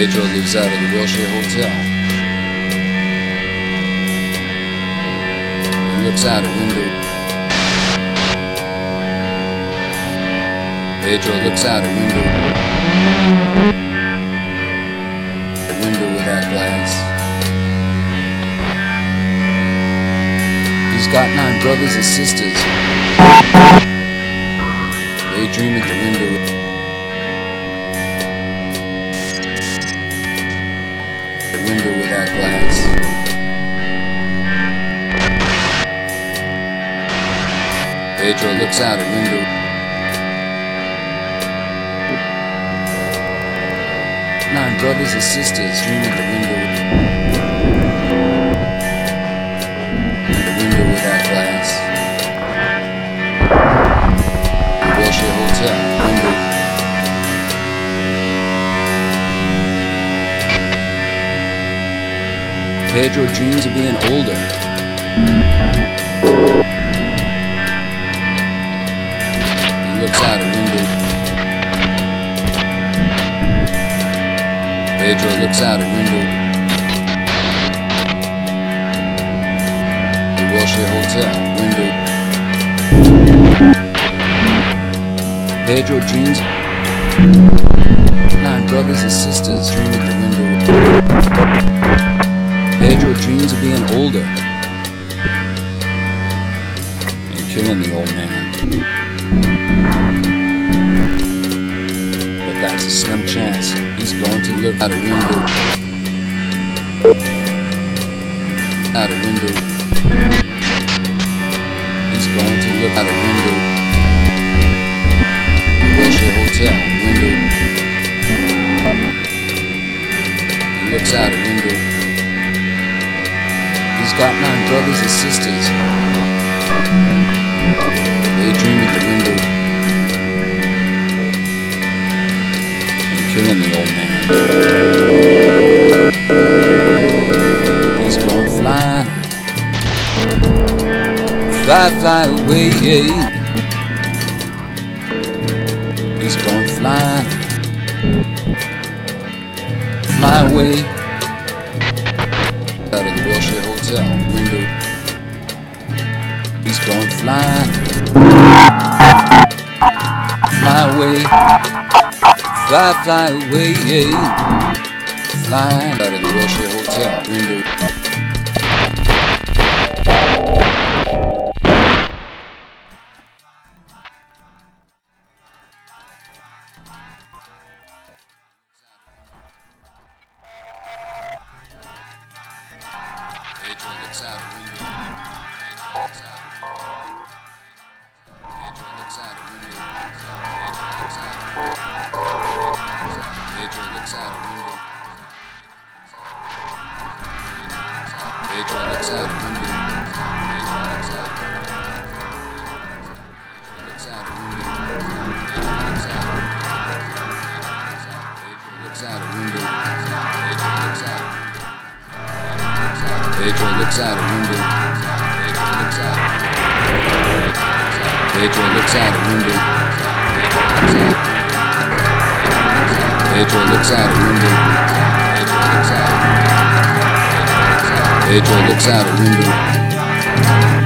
Pedro lives out of the Wilshire Hotel. He looks out a window. Pedro looks out a window. A window without glass. He's got 9 brothers and sisters. They dream at the window. Window without glass. Pedro looks out a window. Nine brothers and sisters dream at the window. The window without glass. The Wilshire Hotel window. Pedro dreams of being older. He looks out a window. Pedro looks out a window. The Wilshire Hotel window. Pedro dreams. 9 brothers and sisters dream at the window. Pedro dreams of being older and killing the old man. But that's a slim chance. He's going to look out a window. Out a window. He's going to look out a window. The Wilshire Hotel window. He looks out a window. He's got 9 brothers and sisters. They dream at the window and killing the old man. He's going flying, fly away. He's going flying, fly away. Out of the Wilshire Hotel window. He's going flying, fly away, fly away, flying out of the Wilshire Hotel window. Pedro looks out a window. Pedro looks out a window. Pedro looks out a window. Pedro looks out a window. Pedro looks out a window. Pedro looks out a window. Pedro looks out a window. Pedro looks out a window.